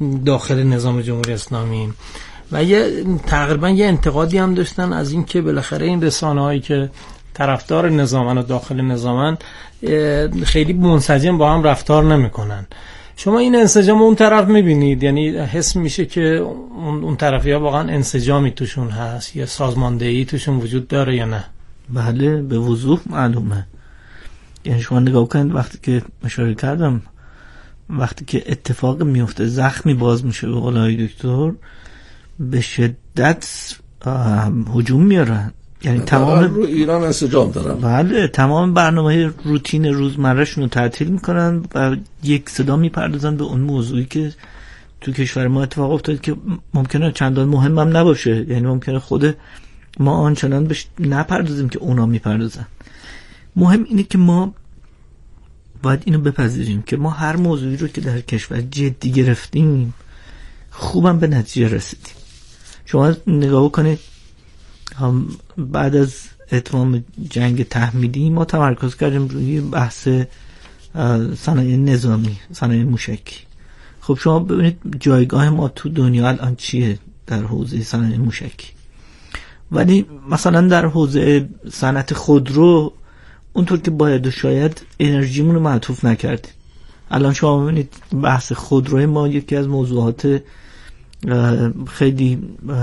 داخل نظام جمهوری اسلامی و تقریبا یه انتقادی هم داشتن از این که بالاخره این رسانه‌هایی که طرفدار نظامن و داخل نظامن خیلی منسجم با هم رفتار نمی‌کنن. شما این انسجام اون طرف می‌بینید؟ یعنی حس میشه که اون طرفی‌ها واقعا انسجامی توشون هست یا سازماندهی توشون وجود داره یا نه؟ بله به وضوح معلومه. یعنی شما نگاه کنید وقتی که اشاره کردم، وقتی که اتفاق میفته زخمی باز میشه به قولای دکتر به شدت هجوم میارن. یعنی تمام رو ایران انسجام دارن. بله تمام برنامه روتین روزمرهشون رو تعطیل میکنن و یک صدا میپردازن به اون موضوعی که تو کشور ما اتفاق افتاد که ممکنه چندان مهم هم نباشه. یعنی ممکنه خود ما آنچنان بهش نپردازیم که اونا میپردازن. مهم اینه که ما باید اینو بپذیریم که ما هر موضوعی رو که در کشور جدی گرفتیم خوبم به نتیجه رسیدیم. شما نگاه کنید بعد از اتمام جنگ تحمیلی ما تمرکز کردیم روی بحث صنایع نظامی، صنایع موشکی. خب شما ببینید جایگاه ما تو دنیا الان چیه در حوزه صنایع موشکی، ولی مثلا در حوزه صنعت خودرو اونطور که باید و شاید انرژیمون رو معطوف نکردیم. الان شما ببینید بحث خودروی ما یکی از موضوعات خیلی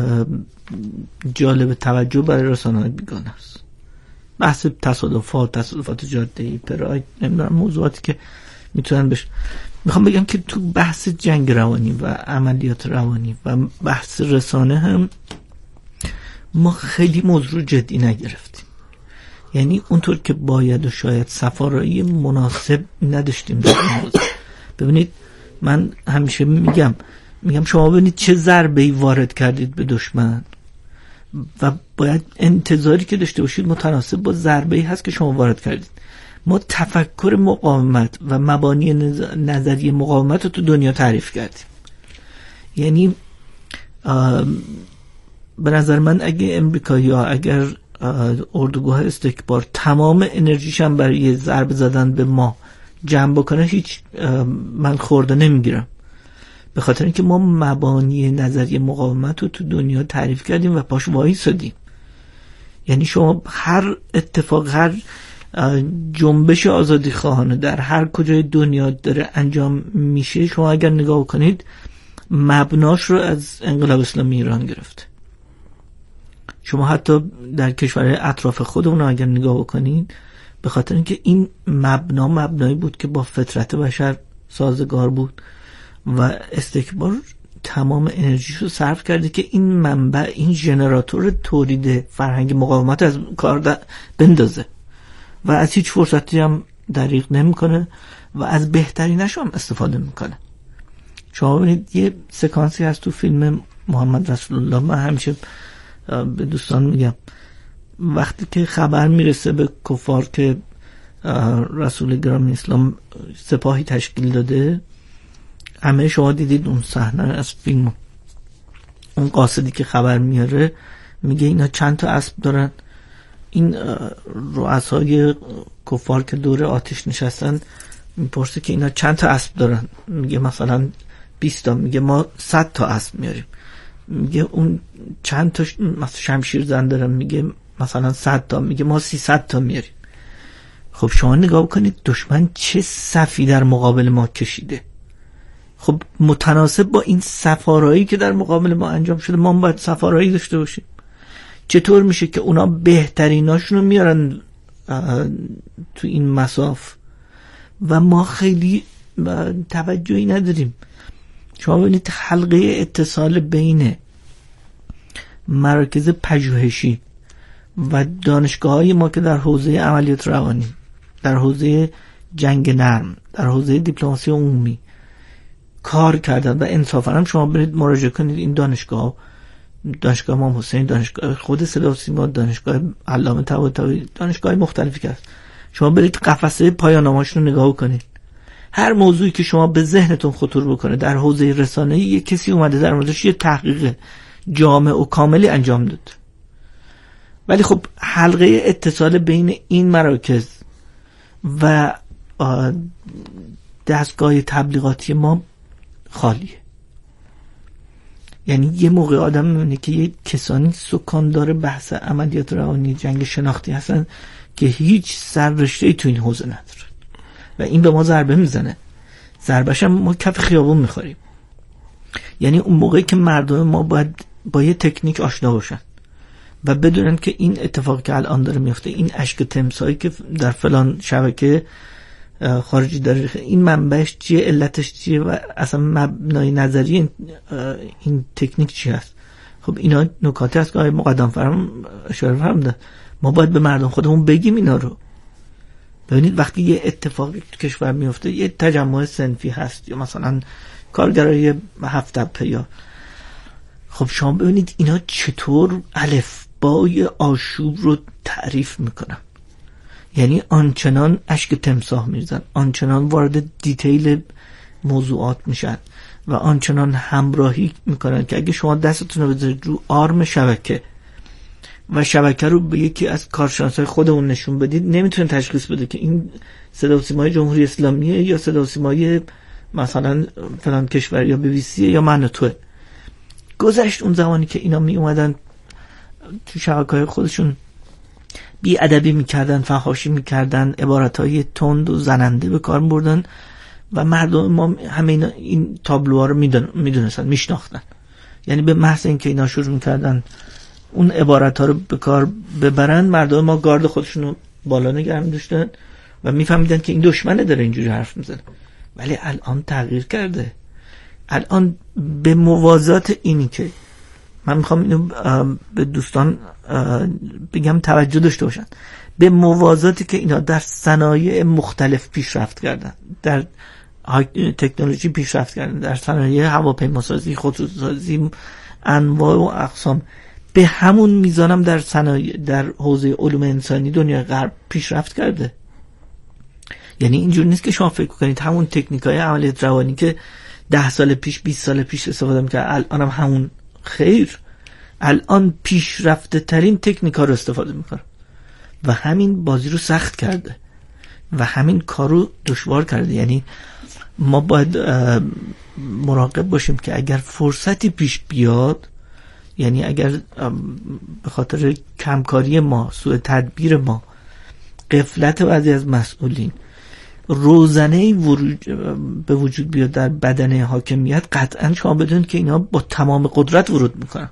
جالب توجه برای رسانه‌های بیگانه است. بحث تصادفات جاده‌ای، پراید، نمیدونم موضوعاتی که میتونن بشه. میخوام بگم که تو بحث جنگ روانی و عملیات روانی و بحث رسانه هم ما خیلی موضوع جدی نگرفتیم. یعنی اونطور که باید و شاید سفارایی مناسب نداشتیم در این حوزه. ببینید من همیشه میگم شما ببینید چه ضربه‌ای وارد کردید به دشمن و باید انتظاری که داشته باشید متناسب با ضربه‌ای هست که شما وارد کردید. ما تفکر مقاومت و مبانی نظری مقاومت رو تو دنیا تعریف کردیم. یعنی به نظر من اگه امریکایی‌ها اگر اردوگاه استکبار تمام انرژیشم برای ضربه زدن به ما جمع بکنه هیچ من خورده نمیگیرم، به خاطر اینکه ما مبانی نظری مقاومت رو تو دنیا تعریف کردیم و پاش وایسادیم. یعنی شما هر اتفاق، هر جنبش آزادی خواهانه در هر کجای دنیا داره انجام میشه، شما اگر نگاه کنید مبناش رو از انقلاب اسلامی ایران گرفته. شما حتی در کشورهای اطراف خودمون اگر نگاه کنید، به خاطر اینکه این مبنایی بود که با فطرت بشر سازگار بود و استکبار تمام انرژیش رو صرف کرده که این منبع، این ژنراتور تولید فرهنگ مقاومت از کار بندازه و از هیچ فرصتی هم دریغ نمیکنه و از بهترینش هم استفاده میکنه. شما ببینید یه سکانسی هست تو فیلم محمد رسول الله، من همیشه به دوستان میگم وقتی که خبر میرسه به کفار که رسول گرامی اسلام سپاهی تشکیل داده، همه شما دیدید اون صحنه از فیلم، اون قاصدی که خبر میاره میگه اینا چند تا اسب دارن. این رؤسای کفار که دور آتش نشستن میپرسه که اینا چند تا اسب دارن، میگه مثلا 20 تا، میگه ما 100 تا اسب میاریم. میگه اون چند تا مثلا شمشیر زن دارن، میگه مثلا 100 تا، میگه ما 300 تا میاریم. خب شما نگاه کنید دشمن چه صفی در مقابل ما کشیده. خب متناسب با این سفارایی که در مقابل ما انجام شده ما باید سفارایی داشته باشیم. چطور میشه که اونا بهتریناشون رو میارن تو این مساف و ما خیلی توجهی نداریم؟ شما ببینید حلقه اتصال بین مراکز پژوهشی و دانشگاه‌های ما که در حوزه عملیات روانی، در حوزه جنگ نرم، در حوزه دیپلماسی عمومی کار کردن و انصافا هم شما برید مراجعه کنید این دانشگاه امام حسین، دانشگاه خود صدا و سیما، دانشگاه علامه طباطبایی، دانشگاه مختلفی که هست، شما برید قفسه پایان‌نامه‌اشون رو نگاه کنید. هر موضوعی که شما به ذهنتون خطور بکنه در حوزه رسانه‌ای یک کسی اومده در موردش یه تحقیق جامع و کاملی انجام داد. ولی خب حلقه اتصال بین این مراکز و دستگاه تبلیغاتی ما خالیه. یعنی یه موقع آدم می‌بینه که یه کسانی سکاندار بحث عملیات روانی جنگ شناختی هستن که هیچ سررشته‌ای تو این حوزه نداره و این به ما ضربه میزنه. ضربه‌ش هم ما کف خیابون می‌خوریم. یعنی اون موقعی که مردم ما باید با یه تکنیک آشنا باشن و بدونن که این اتفاقی که الان داره میفته، این اشک تمسایی که در فلان شبکه خارجی داره، این منبعش چیه، علتش چیه و اصلا مبنای نظری این تکنیک چی هست. خب اینا نکاتی هست که آقای مقدم فرم اشاره فرمودن. ما باید به مردم خودمون بگیم اینا رو. ببینید وقتی یه اتفاقی تو کشور میفته، یه تجمع صنفی هست یا مثلا کارگرای هفت تپه، یا خب شما ببینید اینا چطور الفبای آشوب رو تعریف میکنن. یعنی آنچنان اشک تمساح میریزن، آنچنان وارد دیتیل موضوعات میشن و آنچنان همراهی میکنن که اگه شما دستتون رو بذارید رو آرم شبکه و شبکه رو به یکی از کارشناسای خودمون نشون بدید، نمیتونه تشخیص بده که این صدا و سیمای جمهوری اسلامیه یا صدا و سیمای مثلا فلان کشور یا BBC یا من و توه. گذشت اون زمانی که اینا می اومدن تو شبکه‌های خودشون بی ادبی میکردن، فحاشی میکردن، عبارتهای تند و زننده به کار می‌بردن و مردم ما همه این تابلوها رو میدونستن، میشناختن. یعنی به محض اینکه اینا شروع میکردن اون عبارتها رو به کار ببرن، مردم ما گارد خودشون رو بالا نگه می‌داشتن و میفهمیدن که این دشمنه داره اینجوری حرف میزنه. ولی الان تغییر کرده. الان به موازات اینی که من میخوام اینو به دوستان بگم توجه داشته باشن، به موازاتی که اینا در صنایع مختلف پیشرفت کردن، در تکنولوژی پیشرفت کردن، در صنایع هواپیماسازی، خودروسازی، انواع و اقسام، به همون میزانم در صنایع در حوزه علوم انسانی دنیا غرب پیشرفت کرده. یعنی اینجور نیست که شما فکر کنید همون تکنیکای عملیات روانی که 10 سال پیش 20 سال پیش استفاده می‌کرد الان هم همون. خیر، الان پیشرفته ترین تکنیکا رو استفاده می‌کنه و همین بازی رو سخت کرده و همین کارو دشوار کرده. یعنی ما باید مراقب باشیم که اگر فرصتی پیش بیاد، یعنی اگر به خاطر کمکاری ما، سوء تدبیر ما، غفلت بعضی از مسئولین روزنه‌ای به وجود بیاد در بدنه حاکمیت، قطعا شما بدونید که اینا با تمام قدرت ورود میکنن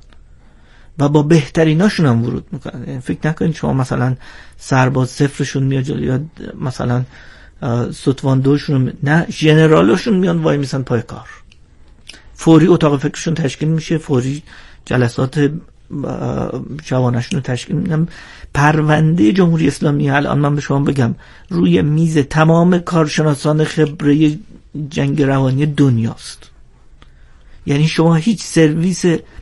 و با بهتریناشون هم ورود میکنن. یعنی فکر نکنید شما مثلا سرباز صفرشون میاد جلو یا مثلا ستوان دوشون، نه، ژنرالاشون میان وای میسن پای کار، فوری اتاق فکرشون تشکیل میشه، فوری جلسات جوانشون رو تشکیل میدن. پرونده جمهوری اسلامی الان من به شما بگم روی میز تمام کارشناسان خبره جنگ روانی دنیاست. یعنی شما هیچ سرویس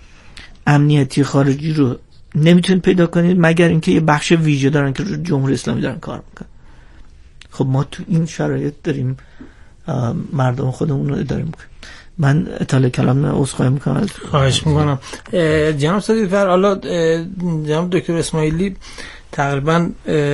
امنیتی خارجی رو نمیتونید پیدا کنید مگر اینکه یه بخش ویژه دارن که رو جمهوری اسلامی دارن کار میکنن. خب ما تو این شرایط داریم مردم خودمون رو اداره میکنیم. من اطلاع کلام عذرخواهی میکنم. خواهش میکنم. جناب صدیقفر، حالا جناب دکتر اسماعیلی تقریبا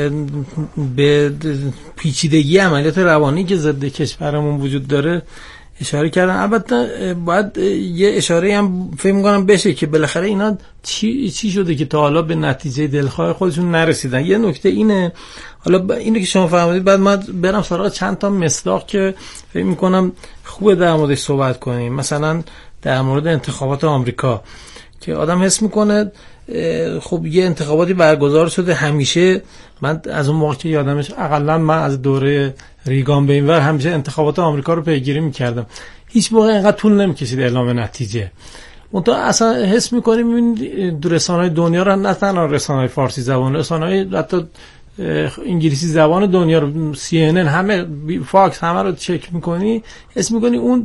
به پیچیدگی عملیات روانی که ضد کشورمون وجود داره اشاره کردن. البته باید یه اشاره هم فکر میکنم بشه که بالاخره اینا چی شده که تا حالا به نتیجه دلخواه خودشون نرسیدن. یه نکته اینه، حالا اینو که شما فهمیدید بعد من برم سراغ چند تا مصداق که فکر میکنم خوبه در موردش صحبت کنیم. مثلا در مورد انتخابات آمریکا که آدم حس میکنه خب یه انتخاباتی برگزار شده، همیشه من از اون موقع که یادمش، اقلا من از دوره ریگان به اینور همیشه انتخابات آمریکا رو پیگیری میکردم، هیچ موقع اینقدر طول نمیکشید اعلام نتیجه. منتها اصلا حس میکنیم این رسانه‌های دنیا رو، نه تنها رسانه‌های فارسی زبان، رسانه‌های حتی انگلیسی زبان دنیا رو، CNN، همه، فاکس، همه رو چک میکنی، حس میکنی اون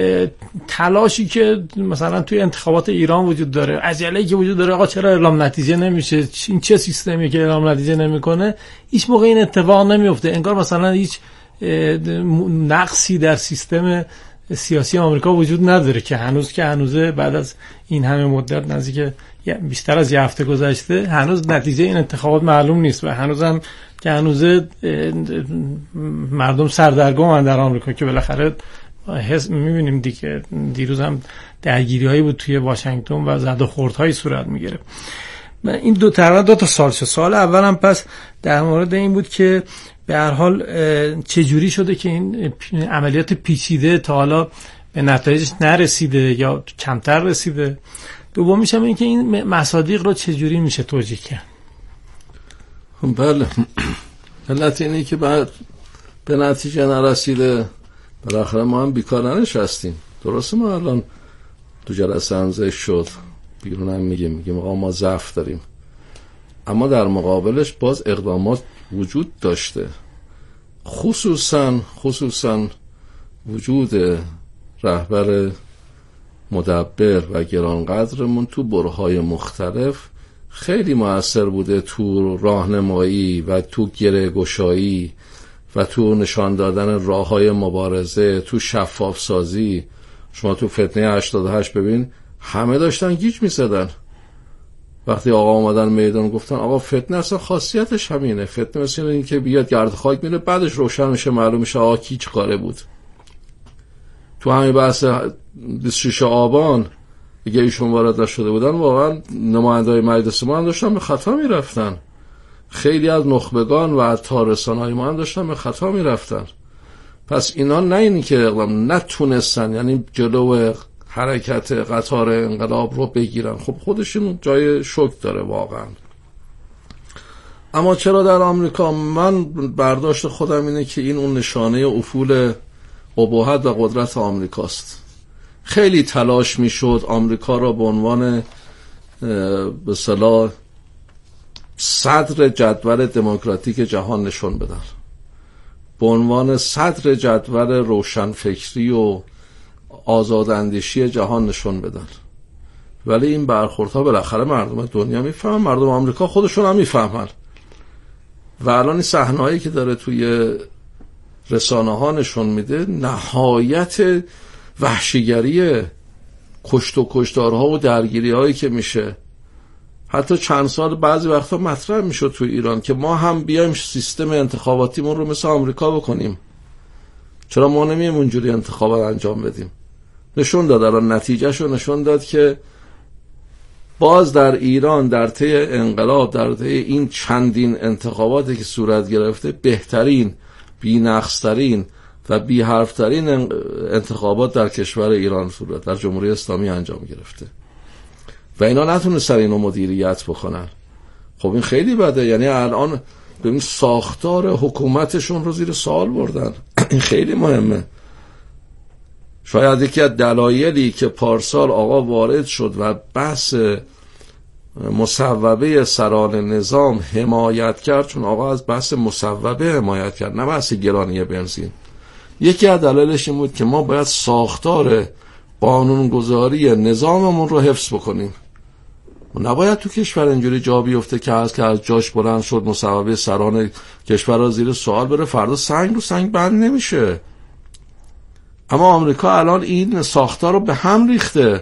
تلاشی که مثلا توی انتخابات ایران وجود داره، عجله‌ای که وجود داره، آقا چرا اعلام نتیجه نمیشه، این چه سیستمی که اعلام نتیجه نمیکنه، هیچ موقع این اتفاق نمیفته. انگار مثلا هیچ نقصی در سیستم سیاسی آمریکا وجود نداره که هنوزه بعد از این همه مدت، نزدیک بیشتر از یه هفته گذشته، هنوز نتیجه این انتخابات معلوم نیست و هنوزم که هنوزه مردم سردرگمن در آمریکا که بالاخره میبینیم دیگه دیروز هم درگیری‌هایی بود توی واشنگتن و زد و خوردهایی صورت میگیره. این دو تا سال اولم پس در مورد این بود که به هر حال چجوری شده که این عملیات پیچیده تا حالا به نتایجش نرسیده یا کمتر رسیده. دومیش هم این که این مصادیق رو چجوری میشه توجیه کرد. بله، علت اینه که بعد به نتیجه نرسیده. بالاخره ما هم بیکار ننشستیم. درسته ما الان تو جلسه انزش شد بیرون هم میگیم آقا ما ضعف داریم، اما در مقابلش باز اقدامات وجود داشته، خصوصا وجود رهبر مدبر و گرانقدرمون تو برهه‌های مختلف خیلی مؤثر بوده تو راهنمایی و تو گره‌گشایی و تو نشان دادن راه‌های مبارزه، تو شفاف سازی. شما تو فتنه 88 ببین همه داشتن گیج می‌زدن. وقتی آقا اومدن میدان گفتن آقا فتنه اصلا خاصیتش همینه، فتنه مثل این که بیاد گرد خاک میره بعدش روشن میشه معلوم میشه آقا کی چه کاره بود. تو همین بحث 26 آبان دیگه ایشون وارد نشده بودن، واقعا نماینده‌های مجلس ما هم داشتن به خطا میرفتن، خیلی از نخبگان و حتی رسانه‌های ما هم داشتن به خطا میرفتن. پس اینا نه اینی که اقدام نتونستن، یعنی جلو حرکت قطار انقلاب رو بگیرن، خب خودشون جای شک داره واقعا. اما چرا در آمریکا؟ من برداشت خودم اینه که این اون نشانه افول ابهت و قدرت آمریکاست. خیلی تلاش میشد آمریکا را به عنوان به اصطلاح صدر جدول دموکراتیک جهان نشون بدن، به عنوان صدر جدول روشنفکری و آزاداندیشی جهان نشون بدن. ولی این برخوردها بالاخره مردم دنیا میفهمن، مردم آمریکا خودشون هم میفهمن. و الان این صحنه‌ای که داره توی رسانه ها نشون میده نهایت وحشیگری، کشت و کشتارها و درگیری هایی که میشه. حتی چند سال بعضی وقتا مطرح میشد توی ایران که ما هم بیایم سیستم انتخاباتیمون رو مثل آمریکا بکنیم، چرا ما نمیم اونجوری انتخابات انجام بدیم. نشون داد، الان نتیجهشو نشون داد که باز در ایران در طی انقلاب، در طی این چندین انتخاباتی که صورت گرفته، بهترین، بی‌نقص‌ترین و بی‌حرف‌ترین انتخابات در کشور ایران صورت در جمهوری اسلامی انجام گرفته و اینا نتونستن اینو مدیریت بکنن. خب این خیلی بده. یعنی الان ببین ساختار حکومتشون رو زیر سوال بردن. این خیلی مهمه. شاید یکی از دلایلی که پارسال آقا وارد شد و بحث مصوبه سران نظام حمایت کرد، چون آقا از بحث مصوبه حمایت کرد، نه بحث گرانی بنزین. یکی از دلایلش این بود که ما باید ساختار قانونگذاری نظاممون رو حفظ بکنیم. نباید تو کشور اینجوری جا بیفته که از جاش بلند شد مصوبه سران کشور را زیر سوال بره، فردا سنگ رو سنگ بند نمیشه. اما آمریکا الان این ساختار رو به هم ریخته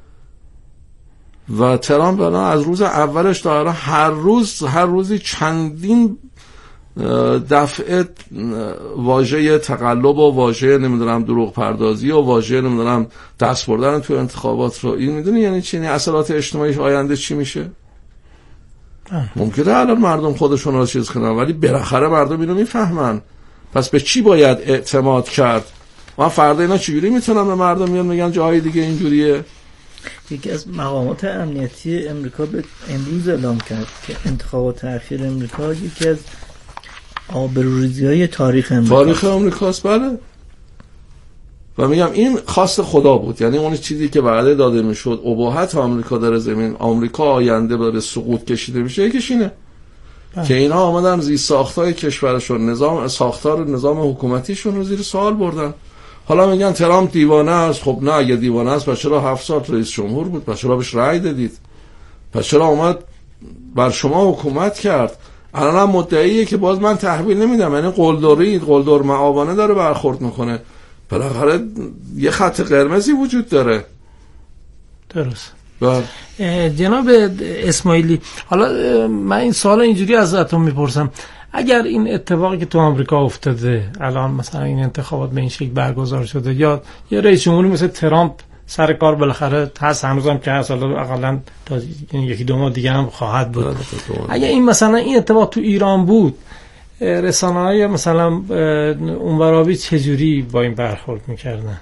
و ترامپ الان از روز اولش داره هر روزی چندین دفعه واژه تقلب و واژه نمیدونم دروغ پردازی و واژه نمیدونم دست بردن تو انتخابات رو. این میدونی یعنی چی؟ اثرات اجتماعی آینده چی میشه؟ ممکنه الان مردم خودشون رو چیز کنن ولی بالاخره مردم اینو میفهمن. پس به چی باید اعتماد کرد؟ من فردا اینا چجوری میتونم به مردم میان میگن جاهای دیگه اینجوریه؟ یکی از مقامات امنیتی امریکا به امروز اعلام کرد که انتخابات اخیر امریکا یکی از آبروریزی‌های تاریخ امریکاست. بله. و میگم این خواست خدا بود، یعنی اون چیزی که وعده داده میشد ابهت آمریکا در زمین، آمریکا آینده به سقوط کشیده میشه، یکیش اینه که اینا آمدن زیر ساختای کشورشون، ساختار نظام حکومتیشون رو زیر سوال بردن. حالا میگن ترامپ دیوانه است. خب نه، اگه دیوانه است پس چرا 7 سال رئیس جمهور بود؟ پس چرا بهش رأی دادید؟ پس چرا اومد بر شما حکومت کرد؟ الان هم مدعیه که باز من تحویل نمیدم، یعنی قلدر معاونة داره برخورد میکنه. بالاخره یه خط قرمزی وجود داره. درست. جناب اسماعیلی، حالا من این سوال اینجوری ازتون میپرسم، اگر این اتفاقی که تو آمریکا افتاده الان مثلا این انتخابات به این شکل برگزار شده یا یه رئیس جمهوری مثل ترامپ سر کار بالاخره هست، هنوزم که هست، حالا اقلا تا یکی دو ماه دیگه هم خواهد بود. اگر این مثلا این اتفاق تو ایران بود، رسانه‌های مثلا اونورابی چجوری با این برخورد میکردن؟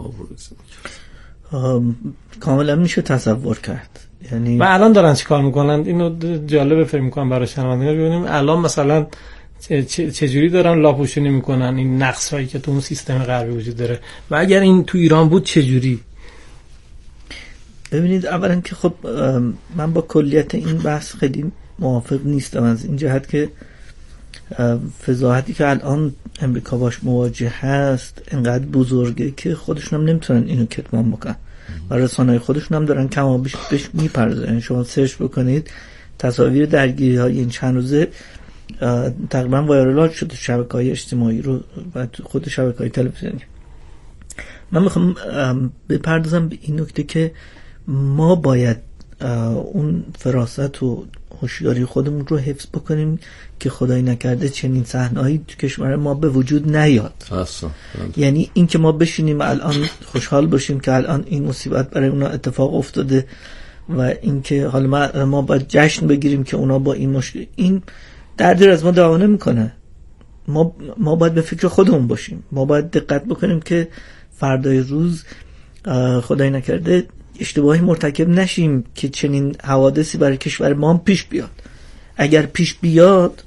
کاملا میشه تصور کرد. یعنی و الان دارن چیکار میکنن؟ اینو جالبه فکر میکنم برای شنوندگان ببینیم الان مثلا چجوری دارن لاپوشونی میکنن این نقصایی که تو اون سیستم غربی وجود داره، و اگر این تو ایران بود چجوری؟ ببینید، اولا که خب من با کلیت این بحث خیلی موافق نیستم، از این جهت که فضاحتی که الان امریکا باش مواجه هست انقدر بزرگه که خودشون هم نمیتونن اینو کتمان بکنن و رسانه‌های خودشون هم دارن کم و بیش بهش میپردازن. شما سرچ بکنید تصاویر درگیری‌های این چند روزه تقریبا وایرال شده شبکه‌های اجتماعی رو و خود شبکه‌های تلویزیونی. من میخوام بپردازم به این نکته که ما باید اون فراست و هوشیاری خودمون رو حفظ بکنیم که خدای نکرده چنین صحنه‌ای تو کشور ما به وجود نیاد. یعنی این که ما بشینیم الان خوشحال باشیم که الان این مصیبت برای اونا اتفاق افتاده و این که حالا ما باید جشن بگیریم که اونا با این مشکل، این دردی از ما دوا نمی‌کنه. ما باید به فکر خودمون باشیم. ما باید دقت بکنیم که فردای روز خدای نکرده اشتباهی مرتکب نشیم که چنین حوادثی برای کشور ما پیش بیاد. اگر پیش بیاد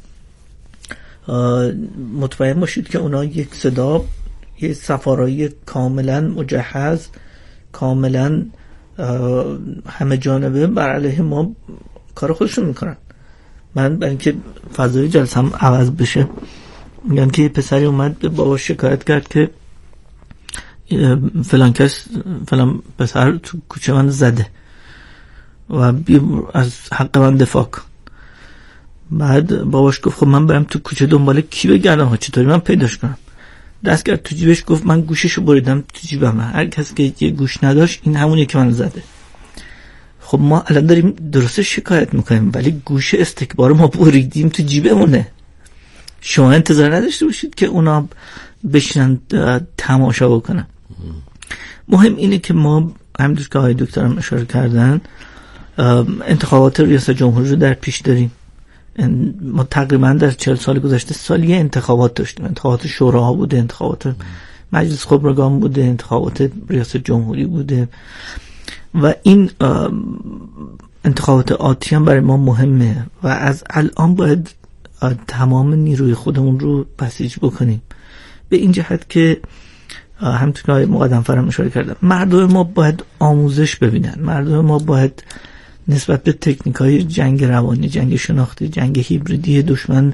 مطمئن باشید که اونا یک صدا، یک سفارایی کاملا مجهز، کاملا همه جانبه بر علیه ما کار خودشون میکنن. من برای اینکه فضای جلسم عوض بشه میگم که یه پسری اومد به بابا شکایت کرد که فلان کس فلان پسر تو کوچه من زده و از حق من دفاع کن. بعد باباش گفت خب من برم تو کوچه دنبال کی بگردم، چطوری من پیداش کنم؟ دست کرد تو جیبش، گفت من گوششو بریدم تو جیبم، هر کس که یه گوش نداشت این همونیه که من زده. خب ما الان داریم درست شکایت میکنیم ولی گوش استکبار ما بریدیم تو جیبمونه. شما انتظار نداشته باشید که اونا بشینن تماشا بکنن. مهم اینه که ما همونطور که آقای دکترم اشاره کردن انتخابات ریاست جمهوری رو در پیش داریم. ما تقریبا در 40 سال گذشته سالیه انتخابات داشتیم. انتخابات شوراها بوده، انتخابات مجلس خبرگان بوده، انتخابات ریاست جمهوری بوده و این انتخابات آتی هم برای ما مهمه و از الان باید تمام نیروی خودمون رو بسیج بکنیم به این جهت که همونطور که آقای مقدم فرم اشاره کردم مردم ما باید آموزش ببینن. مردم ما باید نسبت به تکنیک‌های جنگ روانی، جنگ شناختی، جنگ هیبریدی دشمن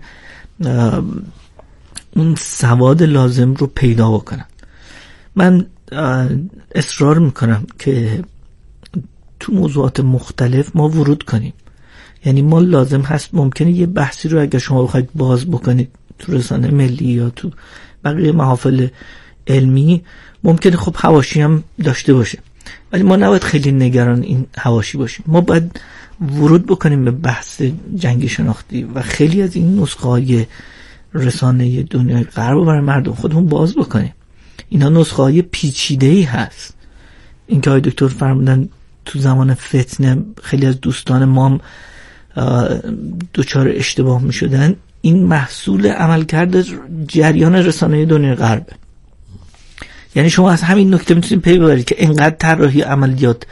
اون سواد لازم رو پیدا بکنن. من اصرار میکنم که تو موضوعات مختلف ما ورود کنیم. یعنی ما لازم هست ممکنه یه بحثی رو اگر شما بخواید باز بکنید تو رسانه ملی یا تو بقیه محافل علمی ممکنه خب حواشی هم داشته باشه، ولی ما نباید خیلی نگران این حواشی باشیم. ما باید ورود بکنیم به بحث جنگ شناختی و خیلی از این نسخه‌های رسانه دنیای غرب برای مردم خودمون باز بکنیم. اینا نسخه‌های پیچیده‌ای هست. این که آقای دکتر فرمودن تو زمان فتنه خیلی از دوستان ما دچار اشتباه می شدن، این محصول عملکرد جریان رسانه دنیای غرب. یعنی شما از همین نکته میتونید پی ببرید که انقدر طراحی عملیات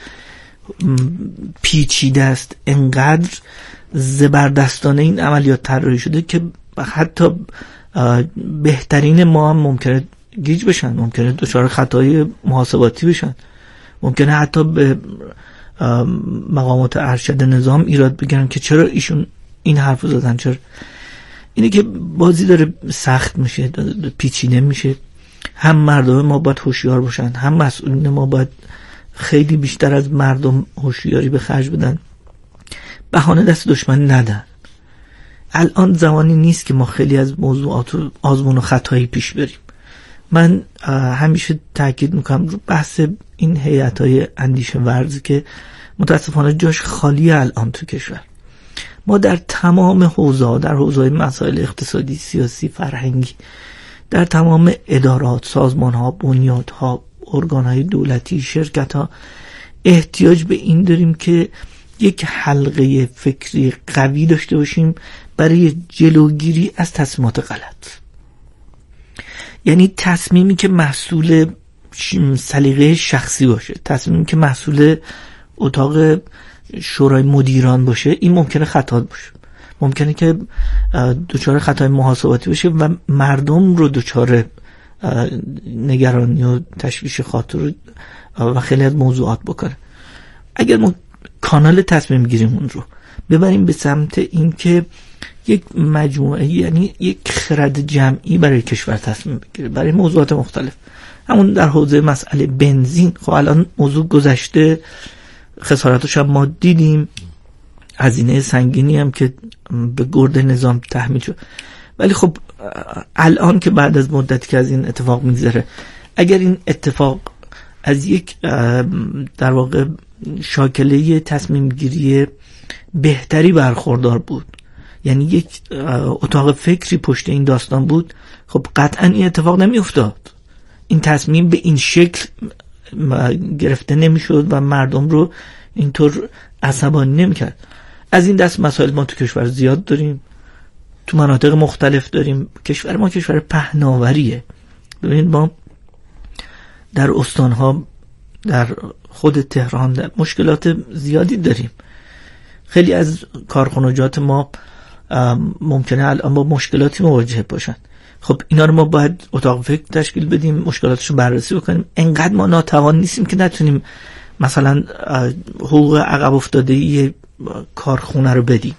پیچیده است، انقدر زبردستانه این عملیات طراحی شده که حتی بهترین ما هم ممکنه گیج بشن، ممکنه دچار خطای محاسباتی بشن، ممکنه حتی به مقامات ارشد نظام ایراد بگیرن که چرا ایشون این حرف زدن. چرا اینه که بازی داره سخت میشه، پیچیده میشه. هم مردم ما باید هوشیار باشن، هم مسئولین ما باید خیلی بیشتر از مردم هوشیاری به خرج بدن، بهانه دست دشمن ندن. الان زمانی نیست که ما خیلی از موضوعات رو آزمون و خطایی پیش بریم. من همیشه تاکید میکنم رو بحث این هیئت‌های اندیشه ورزی که متاسفانه جاش خالیه الان تو کشور. ما در تمام حوزه‌ها، در حوزه‌های مسائل اقتصادی، سیاسی، فرهنگی، در تمام ادارات، سازمان‌ها، بنیادها، ارگان‌های دولتی، شرکت‌ها احتیاج به این داریم که یک حلقه فکری قوی داشته باشیم برای جلوگیری از تصمیمات غلط. یعنی تصمیمی که محصول سلیقه شخصی باشه، تصمیمی که محصول اتاق شورای مدیران باشه، این ممکنه خطا باشه، ممکنه که دچار خطای محاسباتی باشه و مردم رو دچار نگرانی و تشویش خاطر و خیلی از موضوعات بکنه. اگر ما کانال تصمیم گیریمون رو ببریم به سمت این که یک مجموعه، یعنی یک خرد جمعی برای کشور تصمیم بگیره برای موضوعات مختلف، همون در حوزه مسئله بنزین، خب الان موضوع گذشته، خسارتش هم ما دیدیم، هزینه سنگینی هم که به گرد نظام تحمیل شد، ولی خب الان که بعد از مدتی که از این اتفاق میگذره، اگر این اتفاق از یک در واقع شاکله تصمیم گیری بهتری برخوردار بود، یعنی یک اتاق فکری پشت این داستان بود، خب قطعا این اتفاق نمی افتاد، این تصمیم به این شکل گرفته نمی شد و مردم رو اینطور عصبانی نمی کرد. از این دست مسائل ما تو کشور زیاد داریم، تو مناطق مختلف داریم. کشور ما کشور پهناوریه. ببینید ما در استانها، در خود تهران در مشکلات زیادی داریم. خیلی از کارخانجات ما ممکنه الان با مشکلاتی مواجه باشن. خب اینا رو ما باید اتاق فکر تشکیل بدیم، مشکلاتش رو بررسی بکنیم. انقدر ما ناتوان نیستیم که نتونیم مثلا حقوق عقب افتاده کارخونه رو بدیم.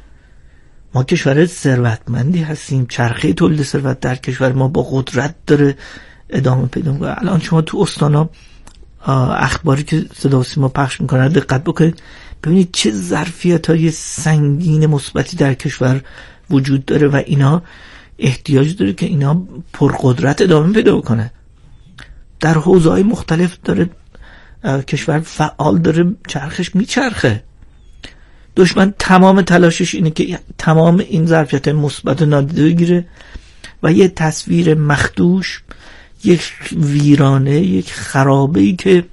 ما کشور ثروتمندی هستیم، چرخه تولید ثروت در کشور ما با قدرت داره ادامه پیدا می‌کنه. الان شما تو استانا اخباری که صدا و سیما پخش میکنن دقت بکنید، ببینید چه ظرفیت‌های سنگین مثبتی در کشور وجود داره و اینا احتیاج داره که اینا پرقدرت ادامه پیدا بکنه. در حوزه‌های مختلف داره کشور فعال، داره چرخش میچرخه. دشمن تمام تلاشش اینه که تمام این ظرفیت مثبت رو نادیده بگیره و یه تصویر مخدوش، یک ویرانه، یک خرابه‌ای که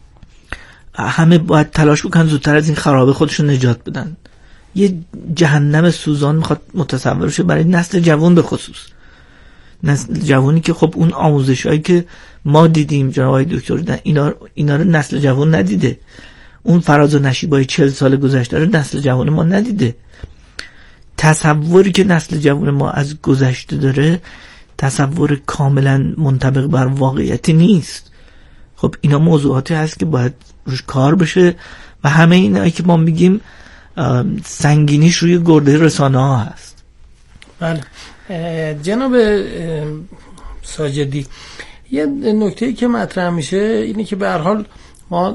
همه باید تلاش بکنن زودتر از این خرابه خودشون نجات بدن، یه جهنم سوزان میخواد متصور شه برای نسل جوان، به خصوص نسل جوانی که خب اون آموزشایی که ما دیدیم جناب آقای دکتر دیدن، اینا رو نسل جوان ندیده. اون فراز و نشیبای 40 سال گذشته رو نسل جوان ما ندیده. تصوری که نسل جوان ما از گذشته داره تصور کاملا منطبق بر واقعیتی نیست. خب اینا موضوعاتی هست که باید روش کار بشه و همه اینایی که ما میگیم سنگینیش روی گرده رسانه ها هست. بله جناب ساجدی، یه نکته‌ای که مطرح میشه اینه که به هر حال ما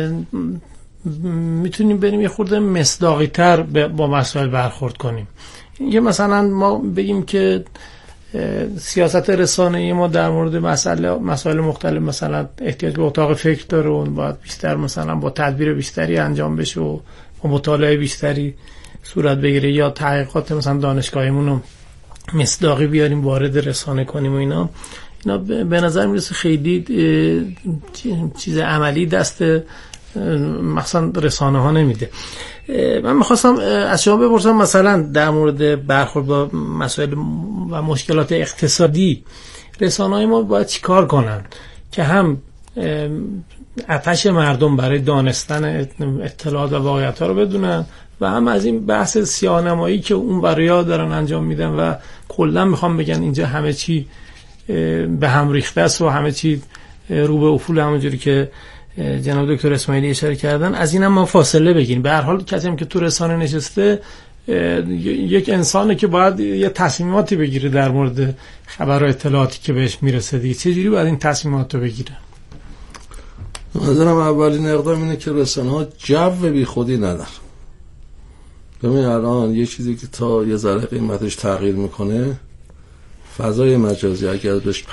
میتونیم بریم یه خورده مصداقی تر با مسائل برخورد کنیم. یه مثلا ما بگیم که سیاست رسانه‌ای ما در مورد مسائل مختلف مثلا احتیاج به اتاق فکر داره و باید بیشتر مثلا با تدبیر بیشتری انجام بشه و مطالعه بیشتری صورت بگیره، یا تحقیقات مثلا دانشگاهیمون رو مصداقی بیاریم وارد رسانه کنیم و اینا به نظر میرسه خیلی چیز عملی دست مثلا رسانه ها نمیده. من میخواستم از شما بپرسم مثلا در مورد برخورد با مسائل و مشکلات اقتصادی رسانه های ما باید چی کار کنن که هم آتش مردم برای دانستن اطلاعات و واقعیت ها رو بدونن و هم از این بحث سیاه‌نمایی که اون بریا دارن انجام میدن و کلا میخوام بگن اینجا همه چی به هم ریخته است و همه چی رو به افول، همونجوری که جناب دکتر اسماعیلی اشاره کردن، از این هم ما فاصله بگیریم. به هر حال کسی هم که تو رسانه نشسته یک انسانه که باید یه تصمیماتی بگیره در مورد خبر و اطلاعاتی که بهش میرسه دیگه. چجوری باید این تصمیمات رو بگیره؟ نظرم اولین اقدام اینه که رسانه ها جو بی خودی ندارن. ببین الان یه چیزی که تا یه ذره قیمتش تغییر میکنه، فضای مجازی اگر بهش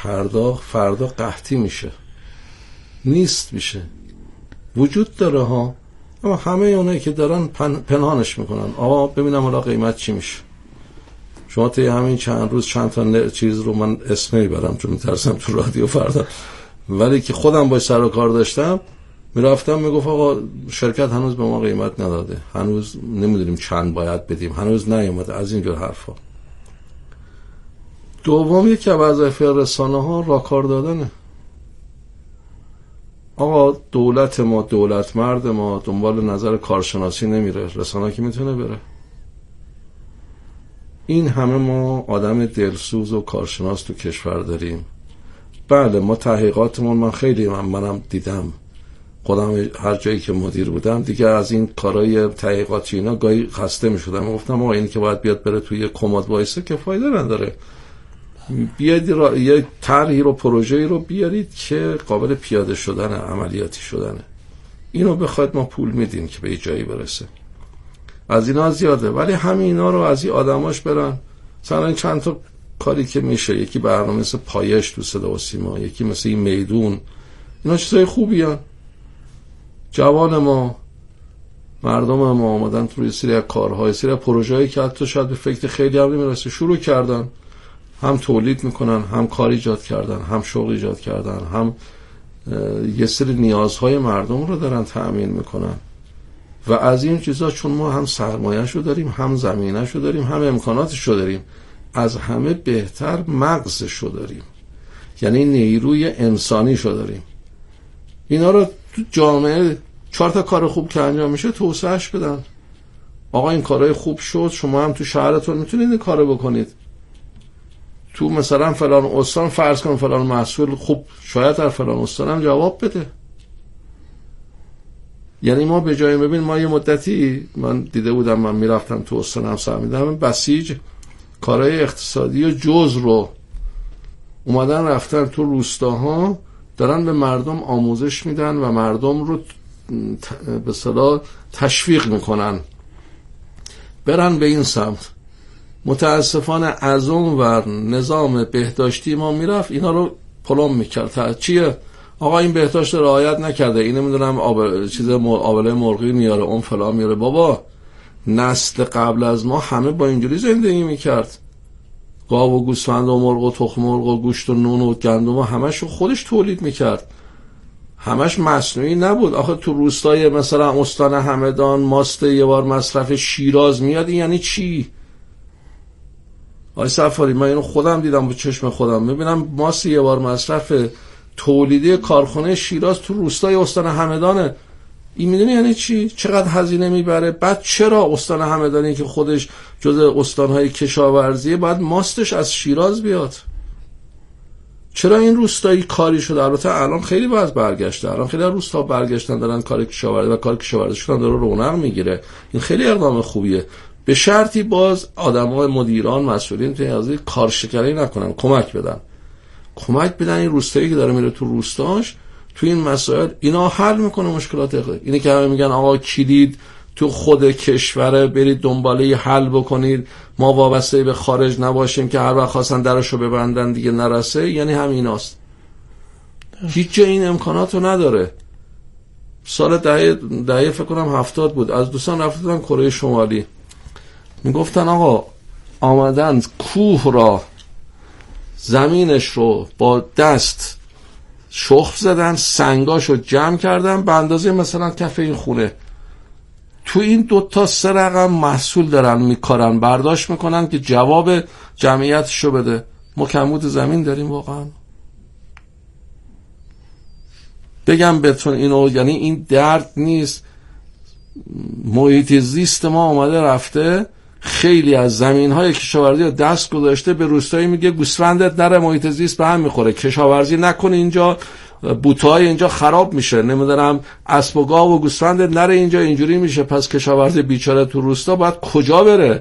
فردا قحطی میشه، نیست میشه، وجود داره ها، اما همه اونایی که دارن پنهانش میکنن. آقا ببینم حالا قیمت چی میشه. شما طی همین چند روز چند تا چیز رو من اسم میبرم چون میترسم تو رادیو فردا، ولی که خودم باید سر و کار داشتم میرفتم میگفت آقا شرکت هنوز به ما قیمت نداده، هنوز نمیدونیم چند باید بدیم، هنوز نیومده، از اینجور حرفا. دوم یکی از وظایف رسانه ها راهکار دادنه. آقا دولت ما، دولت مرد ما دنبال نظر کارشناسی نمیره، رسانه که میتونه بره. این همه ما آدم دلسوز و کارشناس تو کشور داریم. بله ما تحقیقاتمون، من خیلی منم دیدم، خودم هر جایی که مدیر بودم دیگه از این کارهای تحقیقاتی اینا گاهی خسته میشدم. گفتم آقا اینی که باید بیاد بره توی کمد وایسه که فایده نداره. بیاید یه طرحی رو، پروژه‌ای رو بیارید که قابل پیاده شدن، عملیاتی شدنه. اینو بخواید ما پول میدیم که به جایی برسه. از اینا زیاده، ولی همین اینا رو از این آدماش برن. مثلا چند تا کاری که میشه، یکی برنامه مثل پایش تو صدا و سیما، یکی مثل این میدون، اینا چیزای خوبی هن. جوان ما، مردم ما آمدن توی سری کارهای، سری پروژه‌ای که حتی شاید به فکر خیلی هم نمیرسه شروع کردن، هم تولید میکنن، هم کار ایجاد کردن، هم شغل ایجاد کردن، هم یه سری نیازهای مردم رو دارن تأمین میکنن. و از این چیزا چون ما هم سرمایه‌شو داریم، هم زمینه‌شو داریم، هم امکاناتشو داریم، از همه بهتر مغزشو داریم، یعنی نیروی انسانیشو داریم. اینا رو تو جامعه 4 تا کار خوب که انجام میشه توسعهش بدن. آقا این کارهای خوب شد، شما هم تو شهرتون میتونید این کارو بکنید. تو مثلا فلان استان فرض کن فلان محصول خوب شاید در فلان استان هم جواب بده. یعنی ما به جای ببین، ما یه مدتی من دیده بودم، من میرفتم تو استانم سر میدم، بسیج کارهای اقتصادی و جز رو اومدن رفتن تو روستاها دارن به مردم آموزش میدن و مردم رو به اصطلاح تشویق میکنن برن به این سمت. متاسفانه از اون ور نظام بهداشتی ما میرفت اینا رو پلم میکرد. چیه؟ آقا این بهداشت رعایت نکرده، این نمیدونم آبله مرغی میاره، اون فلان میاره. بابا نسل قبل از ما همه با اینجوری زندگی میکرد. گاو و گوسفند و مرغ و تخم مرغ و گوشت و نون و گندم و همش خودش تولید میکرد، همش مصنوعی نبود. آخه تو روستای مثلا استان همدان ماست یه بار مصرف شیراز میاد، یعنی چی؟ آقای صفاری من اینو خودم دیدم با چشم خودم، میبینم ماست یه بار مصرف تولیدی کارخانه شیراز تو روستای استان همدانه. این میدونی یعنی چی؟ چقدر هزینه میبره؟ بعد چرا استان همدانی که خودش جزء استانهای کشاورزیه باید ماستش از شیراز بیاد؟ چرا این روستایی کاری شده؟ البته الان خیلی باز برگشته، الان خیلی روستا برگشتن دارن کار کشاورزی و کار کشاورزیشون داره رونق میگیره. این خیلی اقدام خوبیه، به شرطی باز آدمای مدیران مسئولین تو از کارشکنی نکنن، کمک بدن این روستایی که داره میره تو روستاش تو این مسائل. اینا حل میکنه مشکلات اقتصادی. اینه که همه میگن آقا کلید تو خود کشوره، برید دنباله حل بکنید، ما وابسته به خارج نباشیم که هر وقت خواستن درشو ببندن دیگه نرسه. یعنی همیناست، هیچ جا این امکاناتو نداره. سال دهه فکر کنم 70 بود، از دوستان رفتن کره شمالی، میگفتن آقا آمدن کوه را، زمینش رو با دست شخم زدن، سنگاشو جمع کردن به اندازه مثلا کف این خونه، تو این 2 تا 3 رقم محصول دارن میکارن، برداشت میکنن که جواب جمعیتشو بده. ما کمبود زمین داریم واقعا. بگم بهتون اینو، یعنی این درد نیست. محیط زیست ما اومده رفته خیلی از زمین‌های کشاورزی رو دست گذاشته به روستایی، میگه گوسفندت نره محیط زیست به هم میخوره، کشاورزی نکنه اینجا، بوته‌های اینجا خراب میشه، نمیدونم اسب و گاو و گوسفندت نره اینجا، اینجوری میشه. پس کشاورزی بیچاره تو روستا باید کجا بره؟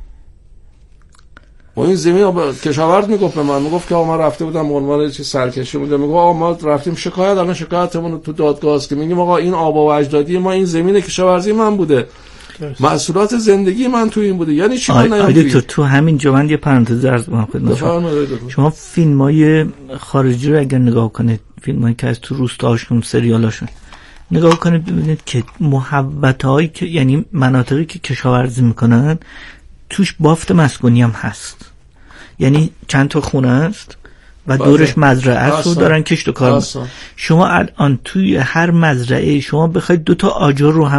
و این زمین کشاورز میگفت به من، میگفت که ما رفته بودم عنوان چه سرکشی بوده، میگه آقا ما رفتیم شکایت، الان شکایتمون تو دادگاه است که میگیم آقا این آب و اجدادی ما، این زمین کشاورزی من بوده، محصولات زندگی من تو این بوده. یعنی چی کنم؟ تو همین جا من یه پرانتز عرض کنم خدمت شما فیلمای خارجی رو اگر نگاه کنید، فیلمایی که از تو روستاشون، سریالاشون، نگاه کنید ببینید که محوطه‌هایی که یعنی مناطقی که کشاورزی میکنن توش بافت مسکونی هم هست، یعنی چند تا خونه است و دورش مزرعه است و دارن کشت و کار. شما الان توی هر مزرعه شما بخواید 2 تا آجر رو هم